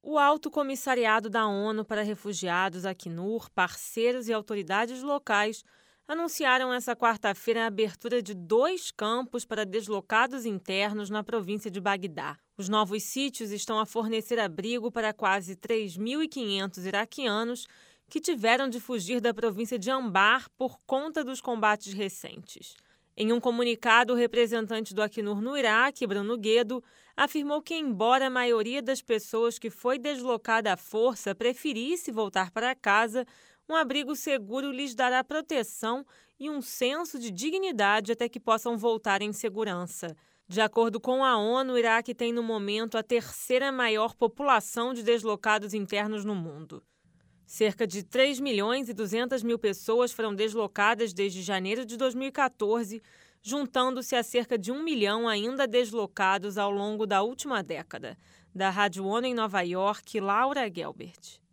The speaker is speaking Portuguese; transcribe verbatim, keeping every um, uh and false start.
O Alto Comissariado da ONU para Refugiados, Acnur, parceiros e autoridades locais anunciaram essa quarta-feira a abertura de dois campos para deslocados internos na província de Bagdá. Os novos sítios estão a fornecer abrigo para quase três mil e quinhentos iraquianos que tiveram de fugir da província de Anbar por conta dos combates recentes. Em um comunicado, o representante do Acnur no Iraque, Bruno Guedo, afirmou que, embora a maioria das pessoas que foi deslocada à força preferisse voltar para casa, um abrigo seguro lhes dará proteção e um senso de dignidade até que possam voltar em segurança. De acordo com a ONU, o Iraque tem no momento a terceira maior população de deslocados internos no mundo. Cerca de três milhões e duzentas mil pessoas foram deslocadas desde janeiro de dois mil e quatorze, juntando-se a cerca de um milhão ainda deslocados ao longo da última década. Da Rádio ONU em Nova York, Laura Gelbert.